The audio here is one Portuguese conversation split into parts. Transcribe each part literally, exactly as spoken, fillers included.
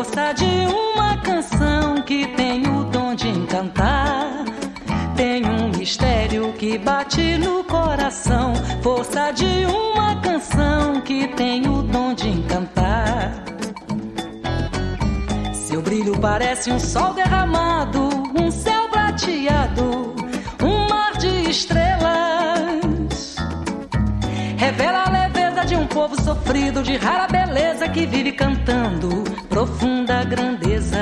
força de uma canção que tem o dom de encantar. Tem um mistério que bate no coração, força de uma canção que tem o dom de encantar. Seu brilho parece um sol derramado, um céu prateado, um mar de estrelas. Revela a leveza de um povo sofrido, de rara beleza que vive cantando profunda grandeza.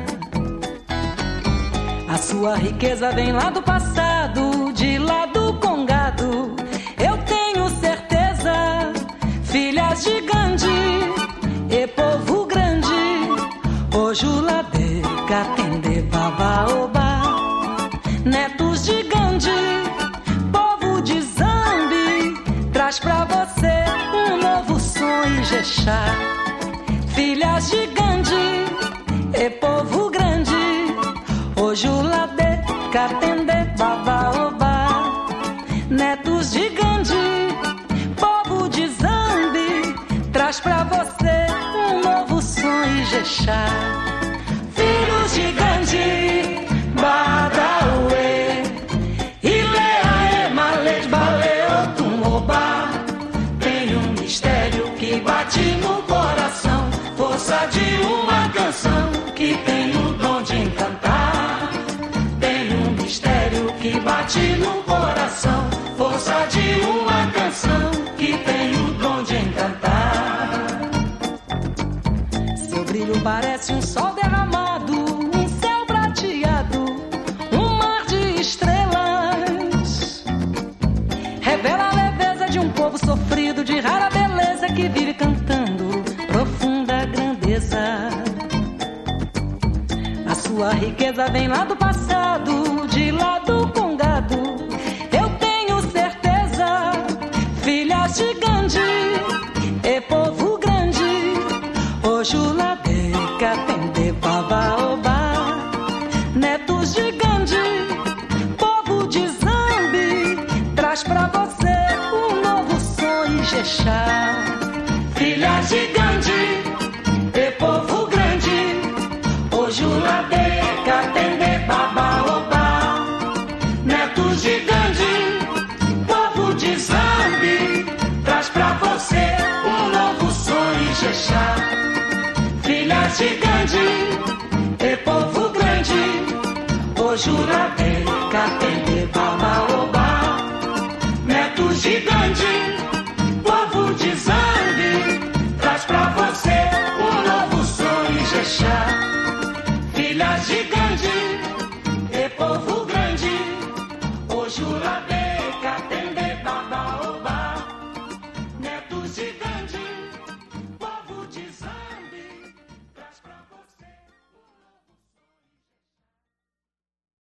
A sua riqueza vem lá do passado, de lá do Congado. Eu tenho certeza, filhas de Gandhi e povo grande, Ojulade, Katende, Babaoba, netos de Gandhi, povo de Zambi, traz pra você um novo som Ijexá. Filhas de Gandhi e povo grande, Ojulade, Katende, Babaoba, netos de Gandhi, povo de Zambi, traz pra você um novo som Ijexá. Filhos de Gandhi, Badaue, Ileae, Maled, Baleotumoba, tem um mistério que bate no coração, força de uma canção que tem o dom de encantar. Tem um mistério que bate no coração, força de uma canção que tem o dom de encantar. Seu brilho parece um sol derramado, um céu prateado, um mar de estrelas. Revela a leveza de um povo sofrido, de rara beleza que vive cantando profunda grandeza. A sua riqueza vem lá do passado, de lá do Congado. Eu tenho certeza, filhas de Gandhi e povo grande, Ojulade, Katende, Babaoba, netos de Gandhi, povo de Zambi, traz pra você um novo som Ijexá. Filhas de Gandhi e povo grande, Ojulade, Katende, Babaoba, netos de Gandhi, povo de Zambi, traz pra você um novo som Ijexá. Filhas de Gandhi e povo grande, Ojulade, Katende, Babaoba, netos de Gandhi, povo de Zambi, traz pra você um novo som Ijexá. Filhas de Gandhi e povo grande, Ojulade.